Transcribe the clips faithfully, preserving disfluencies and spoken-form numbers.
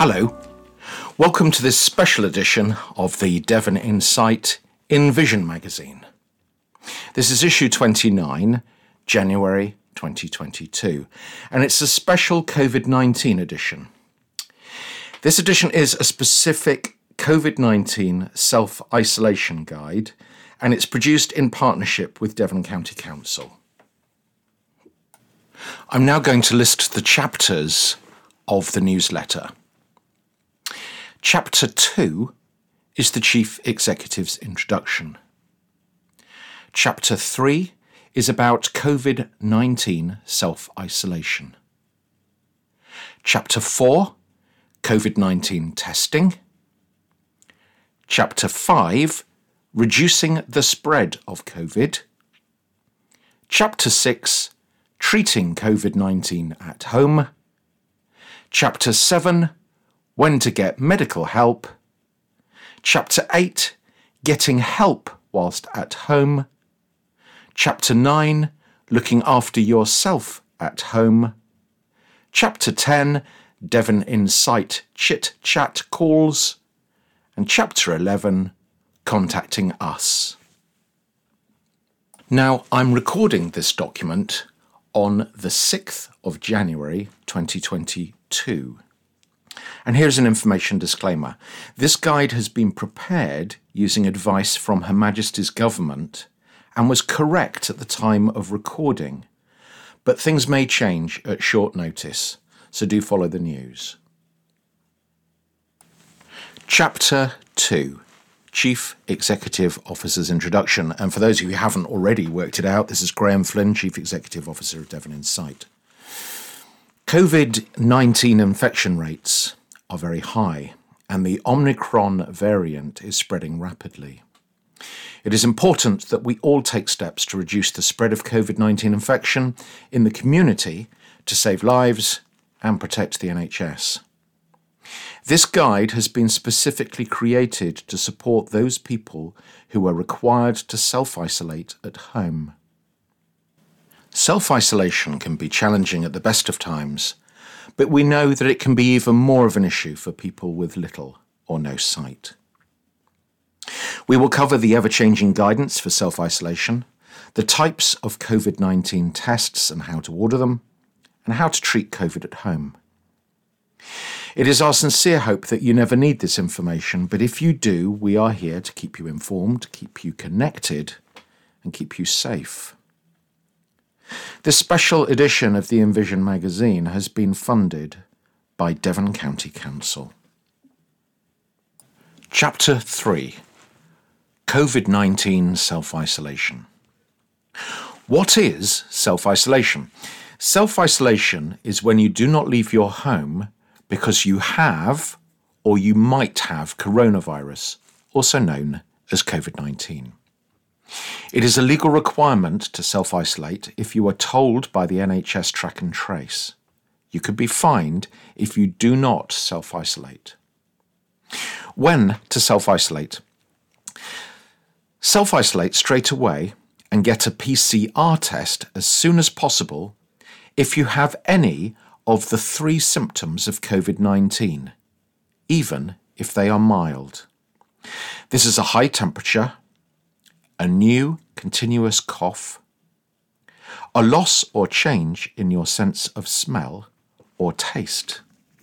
Hello, welcome to this special edition of the Devon Insight in Vision magazine. This is issue twenty-nine, January twenty twenty-two, and it's a special COVID nineteen edition. This edition is a specific COVID nineteen self-isolation guide, and it's produced in partnership with Devon County Council. I'm now going to list the chapters of the newsletter. Chapter two is the Chief Executive's introduction. Chapter three is about COVID nineteen self-isolation. Chapter four, COVID nineteen testing. Chapter five, reducing the spread of COVID. Chapter six, treating COVID nineteen at home. Chapter seven, when to get medical help. Chapter eight, getting help whilst at home. Chapter nine, looking after yourself at home. Chapter ten, Devon Insight Chit Chat calls. And Chapter eleven, contacting us. Now, I'm recording this document on the sixth of January twenty twenty-two. And here's an information disclaimer. This guide has been prepared using advice from Her Majesty's Government and was correct at the time of recording. But things may change at short notice, so do follow the news. Chapter two, Chief Executive Officer's Introduction. And for those of you who haven't already worked it out, this is Graham Flynn, Chief Executive Officer of Devon Insight. COVID nineteen infection rates are very high, and the Omicron variant is spreading rapidly. It is important that we all take steps to reduce the spread of COVID nineteen infection in the community to save lives and protect the N H S. This guide has been specifically created to support those people who are required to self-isolate at home. Self-isolation can be challenging at the best of times, but we know that it can be even more of an issue for people with little or no sight. We will cover the ever-changing guidance for self-isolation, the types of COVID nineteen tests and how to order them, and how to treat COVID at home. It is our sincere hope that you never need this information, but if you do, we are here to keep you informed, keep you connected, and keep you safe. This special edition of the Envision magazine has been funded by Devon County Council. Chapter three, COVID nineteen self-isolation. What is self-isolation? Self-isolation is when you do not leave your home because you have or you might have coronavirus, also known as COVID nineteen. It is a legal requirement to self-isolate if you are told by the N H S track and trace. You could be fined if you do not self-isolate. When to self-isolate? Self-isolate straight away and get a P C R test as soon as possible if you have any of the three symptoms of COVID nineteen, even if they are mild. This is a high temperature, a new continuous cough, a loss or change in your sense of smell or taste.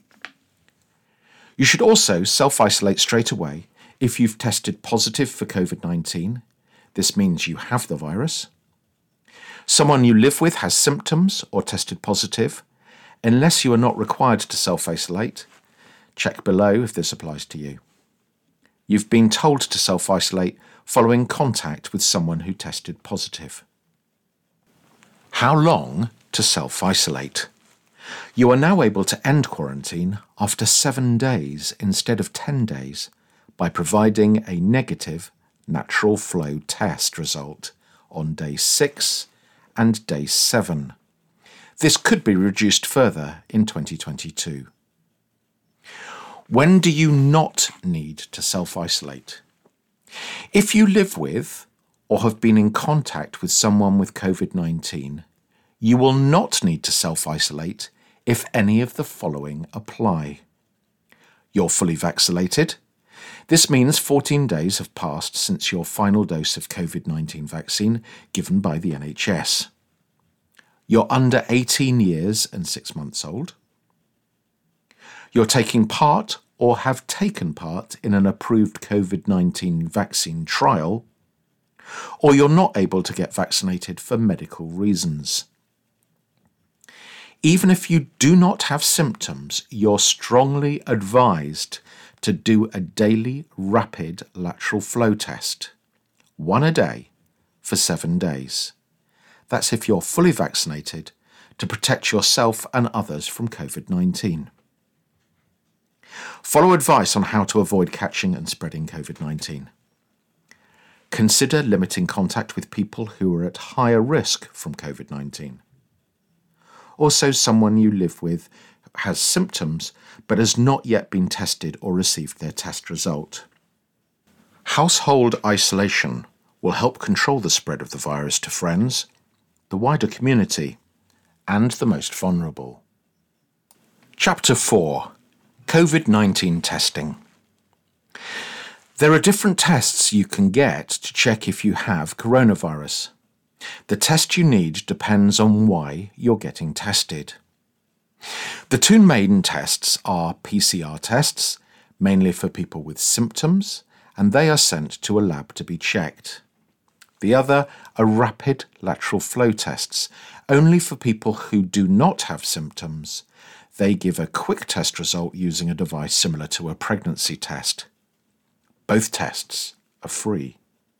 You should also self-isolate straight away if you've tested positive for COVID nineteen. This means you have the virus. Someone you live with has symptoms or tested positive. Unless you are not required to self-isolate, check below if this applies to you. You've been told to self-isolate following contact with someone who tested positive. How long to self-isolate? You are now able to end quarantine after seven days instead of ten days by providing a negative natural flow test result on day six and day seven. This could be reduced further in twenty twenty-two. When do you not need to self-isolate? If you live with or have been in contact with someone with COVID nineteen, you will not need to self-isolate if any of the following apply. You're fully vaccinated. This means fourteen days have passed since your final dose of COVID nineteen vaccine given by the N H S. You're under eighteen years and six months old. You're taking part or have taken part in an approved COVID nineteen vaccine trial, or you're not able to get vaccinated for medical reasons. Even if you do not have symptoms, you're strongly advised to do a daily rapid lateral flow test, one a day, for seven days. That's if you're fully vaccinated, to protect yourself and others from COVID nineteen. Follow advice on how to avoid catching and spreading COVID nineteen. Consider limiting contact with people who are at higher risk from COVID nineteen. Also, someone you live with has symptoms but has not yet been tested or received their test result. Household isolation will help control the spread of the virus to friends, the wider community, and the most vulnerable. Chapter four. COVID nineteen testing. There are different tests you can get to check if you have coronavirus. The test you need depends on why you're getting tested. The two main tests are P C R tests, mainly for people with symptoms, and they are sent to a lab to be checked. The other are rapid lateral flow tests, only for people who do not have symptoms. They give a quick test result using a device similar to a pregnancy test. Both tests are free.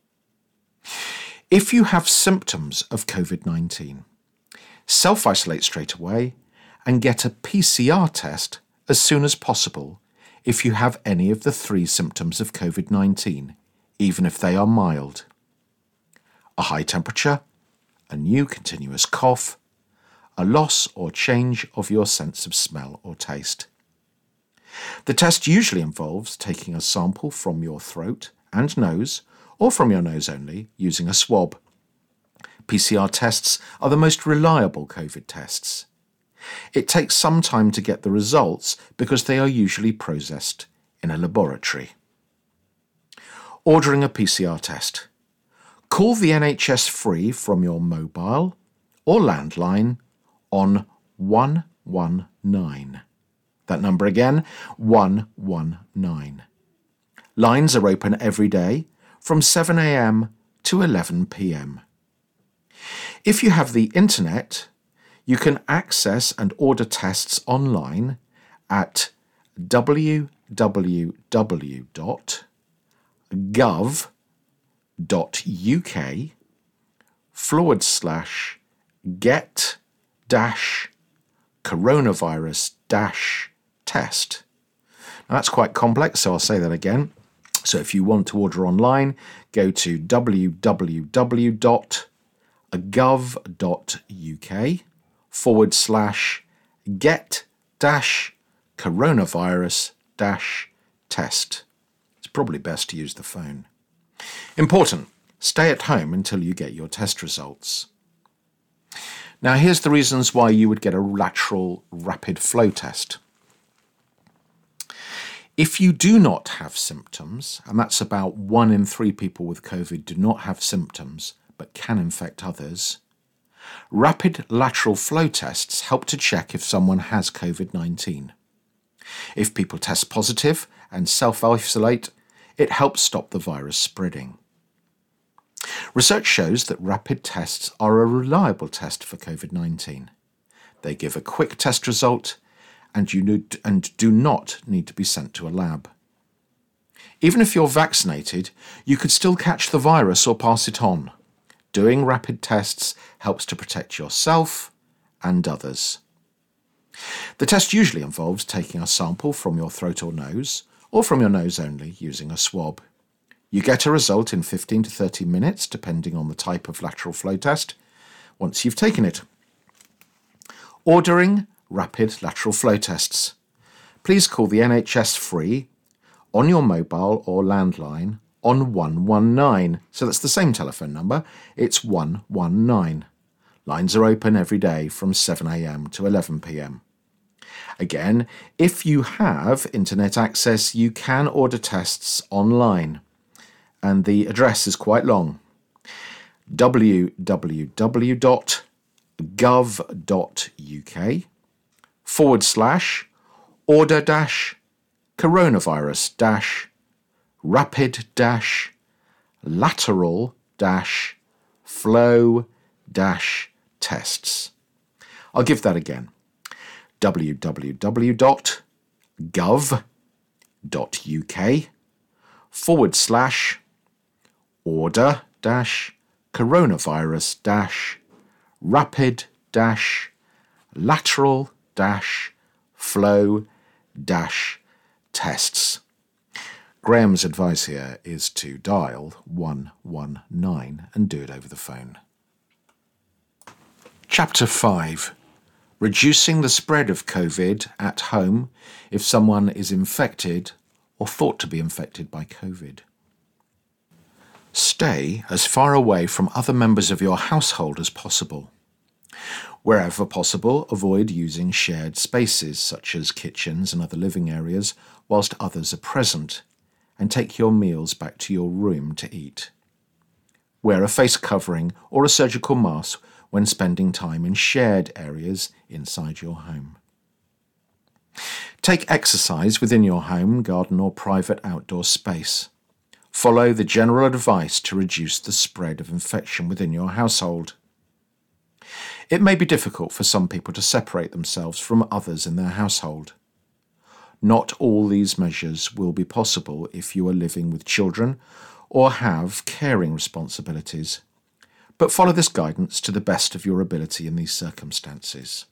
If you have symptoms of COVID nineteen, self-isolate straight away and get a P C R test as soon as possible if you have any of the three symptoms of COVID nineteen, even if they are mild: a high temperature, a new continuous cough, a loss or change of your sense of smell or taste. The test usually involves taking a sample from your throat and nose, or from your nose only, using a swab. P C R tests are the most reliable COVID tests. It takes some time to get the results because they are usually processed in a laboratory. Ordering a P C R test. Call the N H S free from your mobile or landline on one one nine. That number again, one one nine. Lines are open every day from seven a m to eleven p m. If you have the internet, you can access and order tests online at w w w dot gov dot u k forward slash get dash coronavirus dash test. Now that's quite complex, so I'll say that again. So if you want to order online, go to w w w dot gov dot u k forward slash get dash coronavirus dash test. It's probably best to use the phone. Important, stay at home until you get your test results. Now here's the reasons why you would get a lateral rapid flow test. If you do not have symptoms, and that's about one in three people with COVID do not have symptoms but can infect others, rapid lateral flow tests help to check if someone has COVID nineteen. If people test positive and self-isolate, it helps stop the virus spreading. Research shows that rapid tests are a reliable test for COVID nineteen. They give a quick test result and you need, and do not need to be sent to a lab. Even if you're vaccinated, you could still catch the virus or pass it on. Doing rapid tests helps to protect yourself and others. The test usually involves taking a sample from your throat or nose, or from your nose only, using a swab. You get a result in fifteen to thirty minutes, depending on the type of lateral flow test, once you've taken it. Ordering rapid lateral flow tests. Please call the N H S free on your mobile or landline on one one nine. So that's the same telephone number. It's one one nine. Lines are open every day from seven a m to eleven p m. Again, if you have internet access, you can order tests online, and the address is quite long: www.gov.uk forward slash order dash coronavirus dash rapid dash lateral dash flow dash tests. I'll give that again: www.gov.uk forward slash order dash coronavirus dash rapid dash lateral dash flow dash tests. Graham's advice here is to dial one one nine and do it over the phone. Chapter five. Reducing the spread of COVID at home if someone is infected or thought to be infected by COVID. Stay as far away from other members of your household as possible. Wherever possible, avoid using shared spaces such as kitchens and other living areas whilst others are present, and take your meals back to your room to eat. Wear a face covering or a surgical mask when spending time in shared areas inside your home. Take exercise within your home, garden or private outdoor space. Follow the general advice to reduce the spread of infection within your household. It may be difficult for some people to separate themselves from others in their household. Not all these measures will be possible if you are living with children or have caring responsibilities, but follow this guidance to the best of your ability in these circumstances.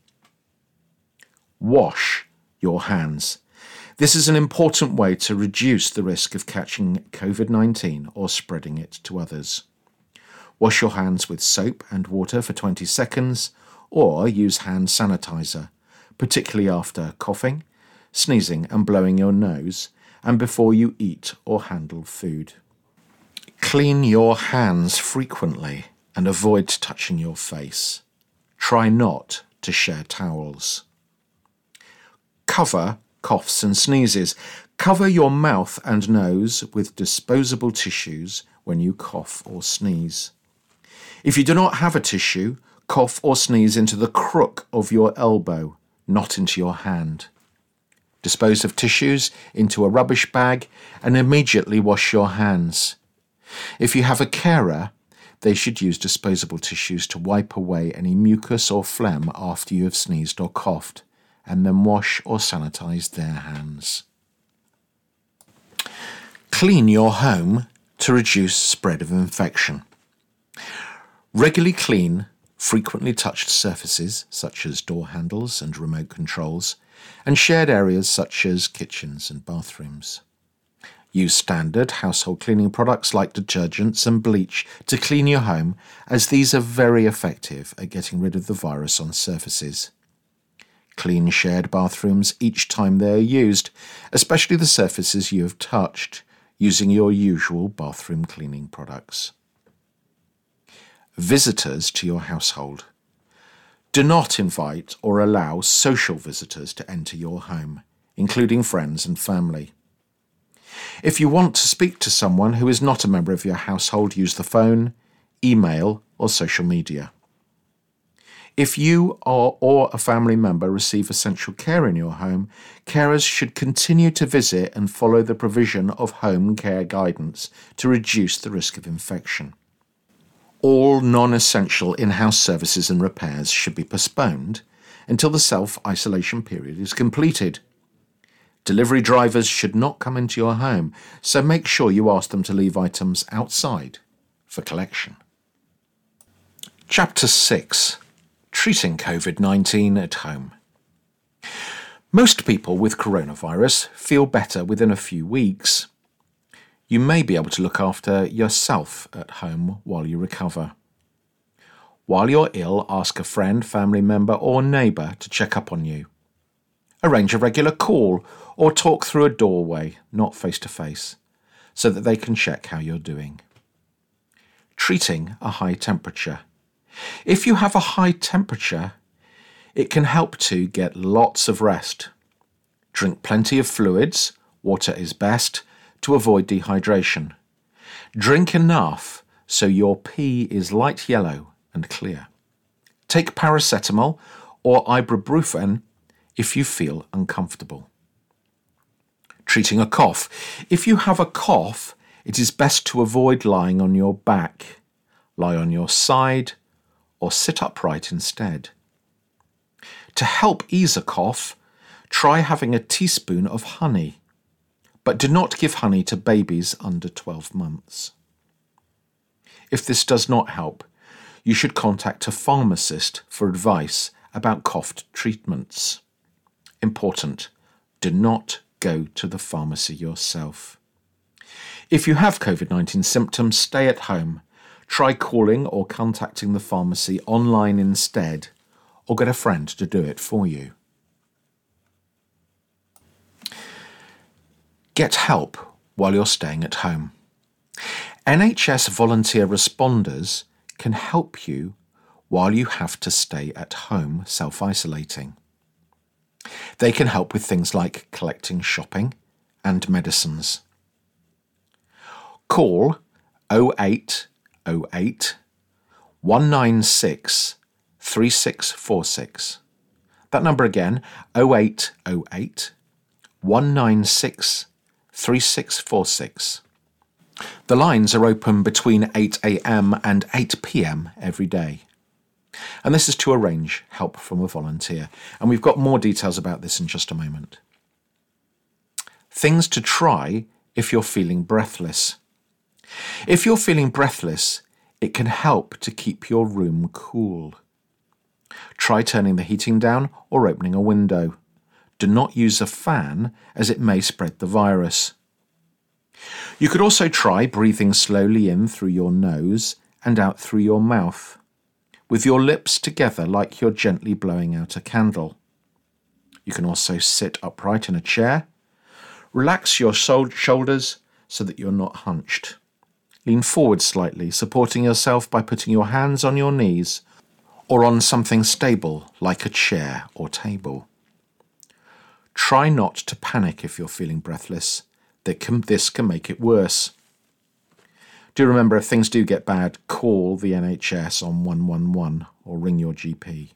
Wash your hands. This is an important way to reduce the risk of catching COVID nineteen or spreading it to others. Wash your hands with soap and water for twenty seconds, or use hand sanitizer, particularly after coughing, sneezing and blowing your nose, and before you eat or handle food. Clean your hands frequently and avoid touching your face. Try not to share towels. Cover coughs and sneezes. Cover your mouth and nose with disposable tissues when you cough or sneeze. If you do not have a tissue, cough or sneeze into the crook of your elbow, not into your hand. Dispose of tissues into a rubbish bag and immediately wash your hands. If you have a carer, they should use disposable tissues to wipe away any mucus or phlegm after you have sneezed or coughed, and then wash or sanitize their hands. Clean your home to reduce spread of infection. Regularly clean frequently touched surfaces such as door handles and remote controls, and shared areas such as kitchens and bathrooms. Use standard household cleaning products like detergents and bleach to clean your home, as these are very effective at getting rid of the virus on surfaces. Clean shared bathrooms each time they are used, especially the surfaces you have touched, using your usual bathroom cleaning products. Visitors to your household. Do not invite or allow social visitors to enter your home, including friends and family. If you want to speak to someone who is not a member of your household, use the phone, email, or social media. If you or, or a family member receive essential care in your home, carers should continue to visit and follow the provision of home care guidance to reduce the risk of infection. All non-essential in-house services and repairs should be postponed until the self-isolation period is completed. Delivery drivers should not come into your home, so make sure you ask them to leave items outside for collection. Chapter six. Treating COVID nineteen at home. Most people with coronavirus feel better within a few weeks. You may be able to look after yourself at home while you recover. While you're ill, ask a friend, family member, or neighbour to check up on you. Arrange a regular call or talk through a doorway, not face-to-face, so that they can check how you're doing. Treating a high temperature. If you have a high temperature, it can help to get lots of rest, Drink plenty of fluids, water is best, to avoid dehydration. Drink enough so your pee is light yellow and clear. Take paracetamol or ibuprofen if you feel uncomfortable. Treating a cough. If you have a cough, it is best to avoid lying on your back. Lie on your side or sit upright instead. To help ease a cough, try having a teaspoon of honey, but do not give honey to babies under twelve months. If this does not help, you should contact a pharmacist for advice about cough treatments. Important, do not go to the pharmacy yourself. If you have COVID nineteen symptoms, stay at home. Try calling or contacting the pharmacy online instead, or get a friend to do it for you. Get help while you're staying at home. N H S volunteer responders can help you while you have to stay at home self-isolating. They can help with things like collecting shopping and medicines. Call oh eight oh eight, one nine six, three six four six. That number again, oh eight oh eight, one nine six, three six four six. The lines are open between eight a.m. and eight p.m. every day. And this is to arrange help from a volunteer. And we've got more details about this in just a moment. Things to try if you're feeling breathless. If you're feeling breathless, it can help to keep your room cool. Try turning the heating down or opening a window. Do not use a fan as it may spread the virus. You could also try breathing slowly in through your nose and out through your mouth, with your lips together like you're gently blowing out a candle. You can also sit upright in a chair. Relax your shoulders so that you're not hunched. Lean forward slightly, supporting yourself by putting your hands on your knees or on something stable like a chair or table. Try not to panic if you're feeling breathless. That can, this can make it worse. Do remember, if things do get bad, call the N H S on one one one or ring your G P.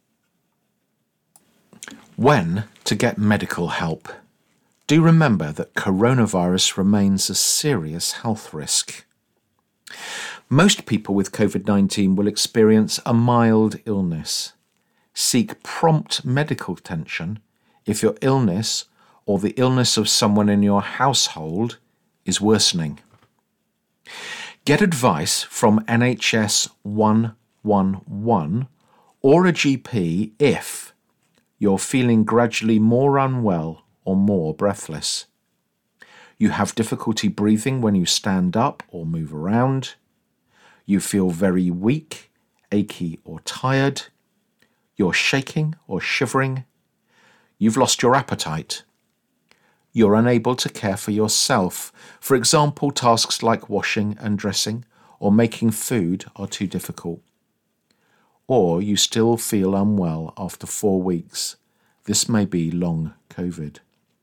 When to get medical help. Do remember that coronavirus remains a serious health risk. Most people with COVID nineteen will experience a mild illness. Seek prompt medical attention if your illness or the illness of someone in your household is worsening. Get advice from N H S one one one or a G P if you're feeling gradually more unwell or more breathless. You have difficulty breathing when you stand up or move around. You feel very weak, achy or tired. You're shaking or shivering. You've lost your appetite. You're unable to care for yourself. For example, tasks like washing and dressing or making food are too difficult. Or you still feel unwell after four weeks. This may be long COVID.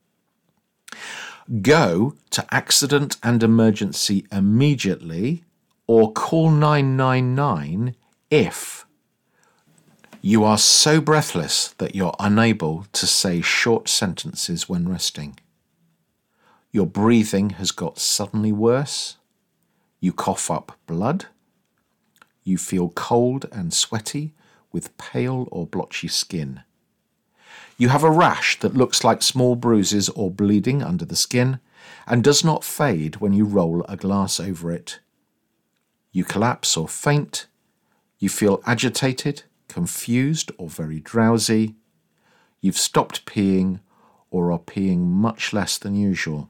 Go to accident and emergency immediately or call nine nine nine if you are so breathless that you're unable to say short sentences when resting. Your breathing has got suddenly worse. You cough up blood. You feel cold and sweaty with pale or blotchy skin. You have a rash that looks like small bruises or bleeding under the skin and does not fade when you roll a glass over it. You collapse or faint. You feel agitated, confused or very drowsy. You've stopped peeing or are peeing much less than usual.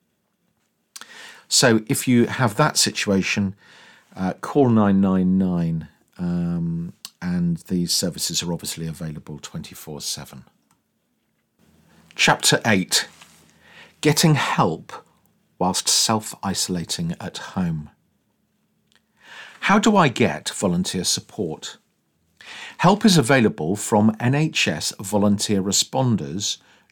So if you have that situation, uh, call nine nine nine um, and these services are obviously available twenty-four seven. Chapter eight. Getting help whilst self-isolating at home. How do I get volunteer support? Help is available from N H S volunteer responders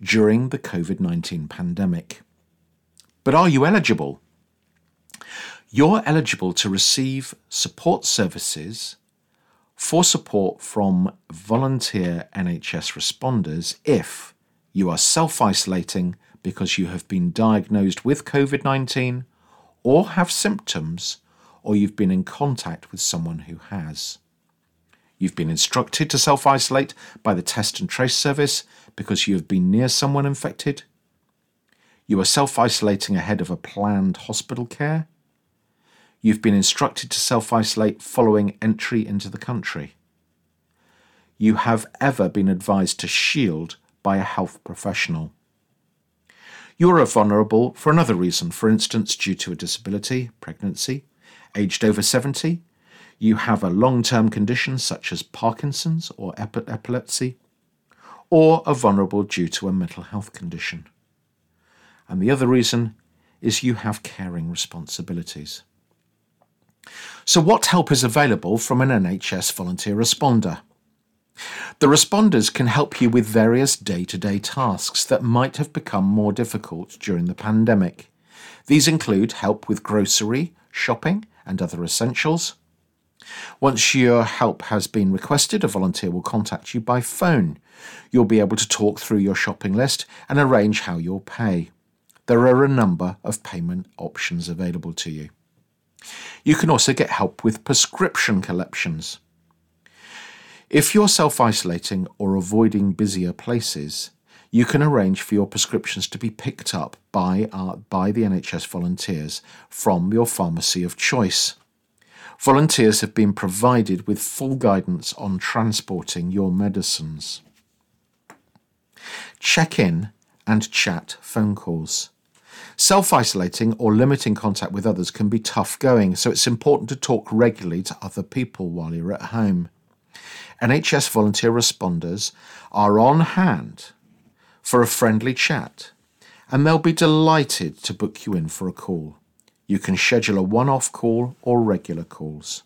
during the COVID nineteen pandemic. But are you eligible? You're eligible to receive support services for support from volunteer N H S responders if you are self-isolating because you have been diagnosed with COVID nineteen or have symptoms, or you've been in contact with someone who has. You've been instructed to self-isolate by the Test and Trace service because you have been near someone infected. You are self-isolating ahead of a planned hospital care. You've been instructed to self-isolate following entry into the country. You have ever been advised to shield by a health professional. You are vulnerable for another reason, for instance, due to a disability, pregnancy, aged over seventy, you have a long-term condition such as Parkinson's or ep- epilepsy, or are vulnerable due to a mental health condition. And the other reason is you have caring responsibilities. So what help is available from an N H S volunteer responder? The responders can help you with various day-to-day tasks that might have become more difficult during the pandemic. These include help with grocery, shopping, and other essentials. Once your help has been requested, a volunteer will contact you by phone. You'll be able to talk through your shopping list and arrange how you'll pay. There are a number of payment options available to you. You can also get help with prescription collections. If you're self-isolating or avoiding busier places, you can arrange for your prescriptions to be picked up by, uh, by the N H S volunteers from your pharmacy of choice. Volunteers have been provided with full guidance on transporting your medicines. Check-in and chat phone calls. Self-isolating or limiting contact with others can be tough going, so it's important to talk regularly to other people while you're at home. N H S volunteer responders are on hand for a friendly chat, and they'll be delighted to book you in for a call. You can schedule a one-off call or regular calls.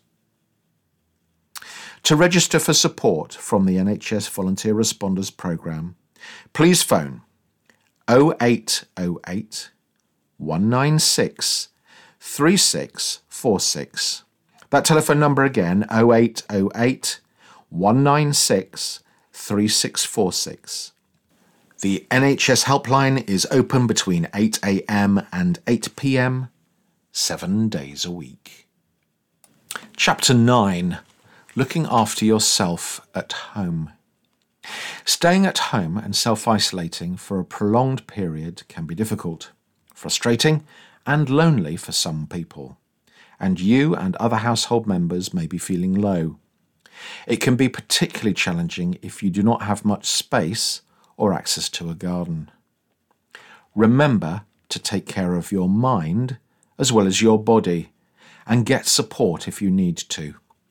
To register for support from the N H S Volunteer Responders Programme, please phone oh eight oh eight, one nine six, three six four six. That telephone number again, oh eight oh eight, one nine six, three six four six. The N H S helpline is open between eight a.m. and eight p.m, seven days a week. Chapter nine. Looking after yourself at home. Staying at home and self-isolating for a prolonged period can be difficult, frustrating, and lonely for some people. And you and other household members may be feeling low. It can be particularly challenging if you do not have much space or access to a garden. Remember to take care of your mind as well as your body, and get support if you need to.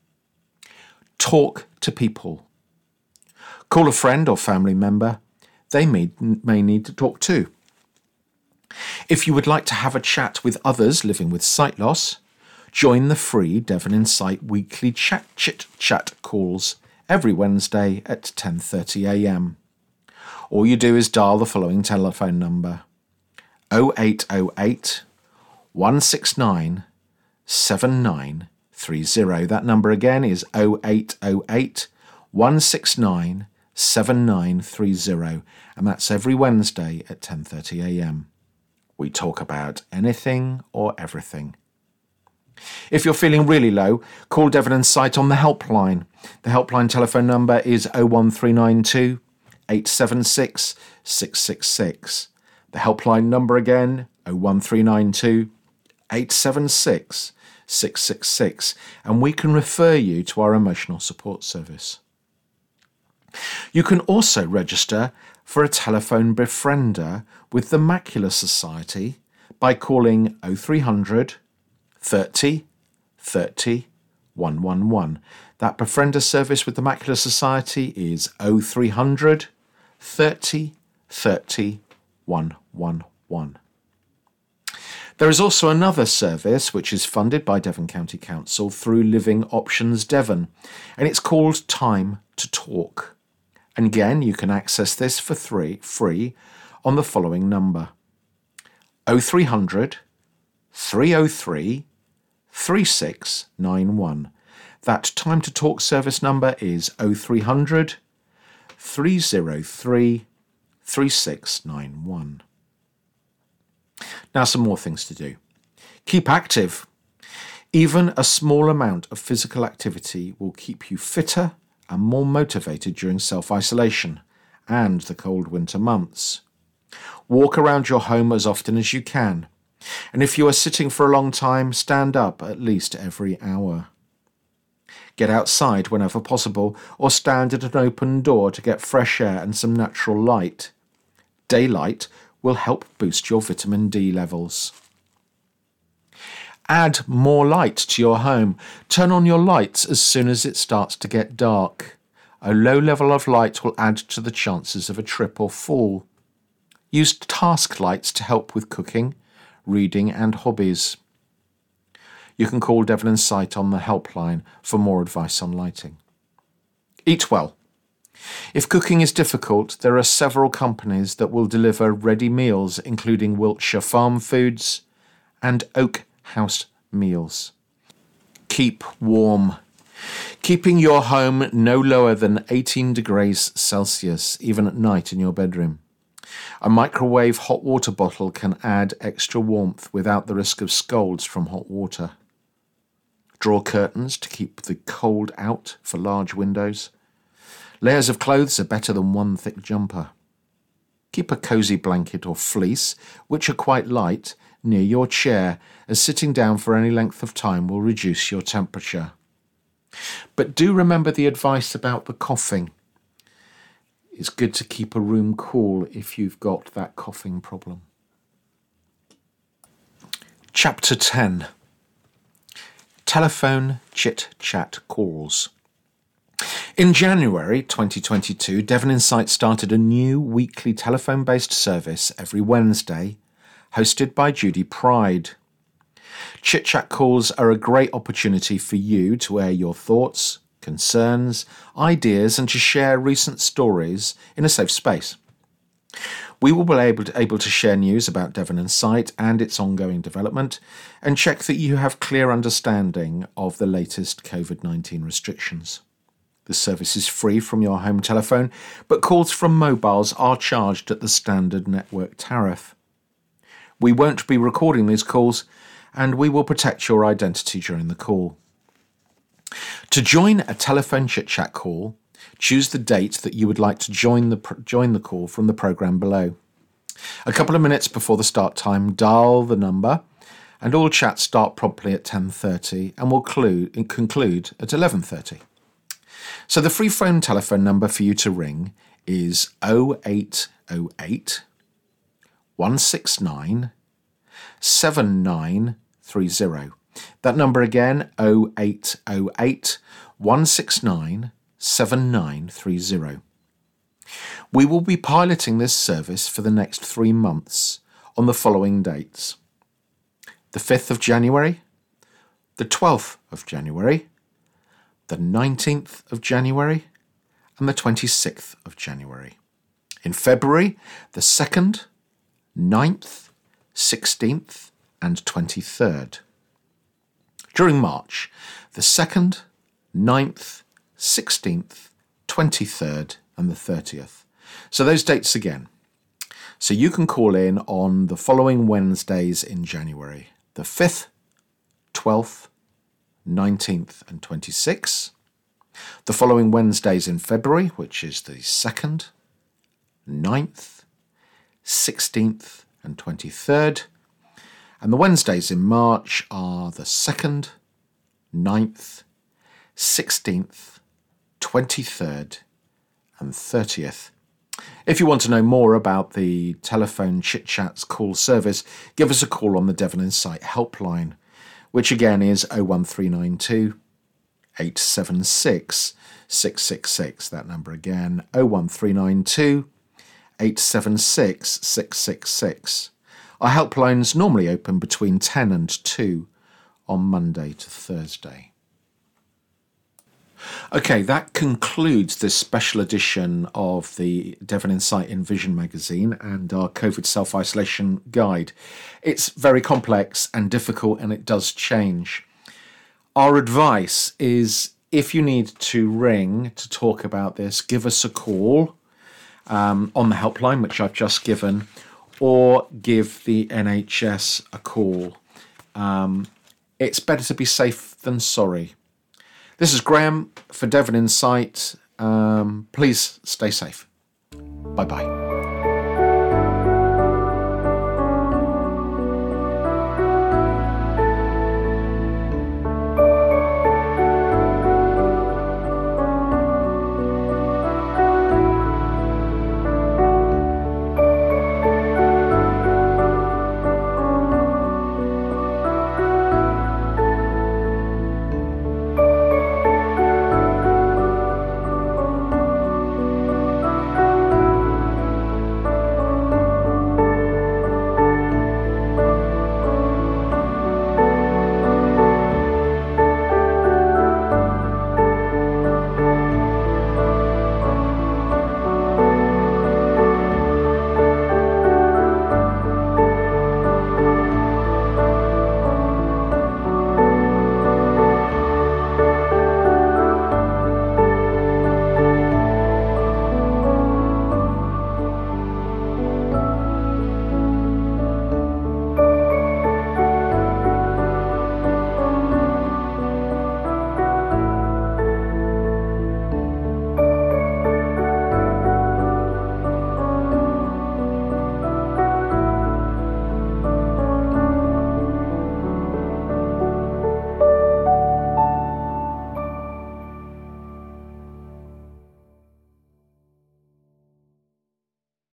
Talk to people. Call a friend or family member. They may, may need to talk too. If you would like to have a chat with others living with sight loss, join the free Devon Insight weekly chat chit chat calls every Wednesday at ten thirty a.m. All you do is dial the following telephone number: oh eight oh eight, one six nine, seven nine three oh. That number again is oh eight oh eight, one six nine, seven nine three oh, and that's every Wednesday at ten thirty a.m. We talk about anything or everything. If you're feeling really low, call Devon Insight on the helpline. The helpline telephone number is oh one three nine two, eight seven six, six six six. The helpline number again, oh one three nine two, eight seven six, six six six, and we can refer you to our emotional support service. You can also register for a telephone befriender with the Macular Society by calling oh three hundred, thirty, thirty, one one one. That befriender service with the Macular Society is oh three hundred, thirty, thirty, one one one. There is also another service which is funded by Devon County Council through Living Options Devon, and it's called Time to Talk. And again, you can access this for three, free on the following number: oh three hundred, three oh three, three six nine one. That Time to Talk service number is oh three hundred, three oh three, three six nine one. Now some more things to do. Keep active. Even a small amount of physical activity will keep you fitter and more motivated during self-isolation and the cold winter months. Walk around your home as often as you can. And if you are sitting for a long time, stand up at least every hour. Get outside whenever possible, or stand at an open door to get fresh air and some natural light. Daylight will help boost your vitamin D levels. Add more light to your home. Turn on your lights as soon as it starts to get dark. A low level of light will add to the chances of a trip or fall. Use task lights to help with cooking, reading and hobbies. You can call Devon and Sight on the helpline for more advice on lighting. Eat well. If cooking is difficult, there are several companies that will deliver ready meals, including Wiltshire Farm Foods and Oak House Meals. Keep warm. Keeping your home no lower than eighteen degrees Celsius, even at night in your bedroom. A microwave hot water bottle can add extra warmth without the risk of scalds from hot water. Draw curtains to keep the cold out for large windows. Layers of clothes are better than one thick jumper. Keep a cosy blanket or fleece, which are quite light, near your chair, as sitting down for any length of time will reduce your temperature. But do remember the advice about the coughing. It's good to keep a room cool if you've got that coughing problem. Chapter ten. Telephone chit-chat calls. In January twenty twenty-two, Devon and Sight started a new weekly telephone-based service every Wednesday, hosted by Judy Pride. Chit-chat calls are a great opportunity for you to air your thoughts, concerns, ideas, and to share recent stories in a safe space. We will be able to, able to share news about Devon and Sight and its ongoing development, and check that you have clear understanding of the latest COVID nineteen restrictions. The service is free from your home telephone, but calls from mobiles are charged at the standard network tariff. We won't be recording these calls, and we will protect your identity during the call. To join a telephone chit-chat call, choose the date that you would like to join the join the call from the programme below. A couple of minutes before the start time, dial the number, and all chats start promptly at ten thirty and will conclude, conclude at eleven thirty. So the free phone telephone number for you to ring is oh eight oh eight, one six nine, seven nine three oh. That number again, oh eight oh eight, one six nine, seven nine three oh. We will be piloting this service for the next three months on the following dates: the fifth of January, the twelfth of January, the nineteenth of January, and the twenty-sixth of January. In February, the second, ninth, sixteenth, and twenty-third. During March, the second, ninth, sixteenth, twenty-third, and the thirtieth. So those dates again. So you can call in on the following Wednesdays in January: the fifth, twelfth, nineteenth, and twenty-sixth. The following Wednesdays in February, which is the second, ninth, sixteenth, and twenty-third. And the Wednesdays in March are the second, ninth, sixteenth, twenty-third, and thirtieth. If you want to know more about the telephone chit-chats call service, give us a call on the Devon and Sight helpline, which again is oh one three nine two, eight seven six, six six six. That number again, oh one three nine two, eight seven six, six six six. Our helplines normally open between ten and two on Monday to Thursday. Okay, that concludes this special edition of the Devon Insight in Vision magazine and our COVID self-isolation guide. It's very complex and difficult, and it does change. Our advice is, if you need to ring to talk about this, give us a call um, on the helpline, which I've just given, or give the N H S a call. Um, it's better to be safe than sorry. This is Graham for Devon Insight. Um, please stay safe. Bye-bye.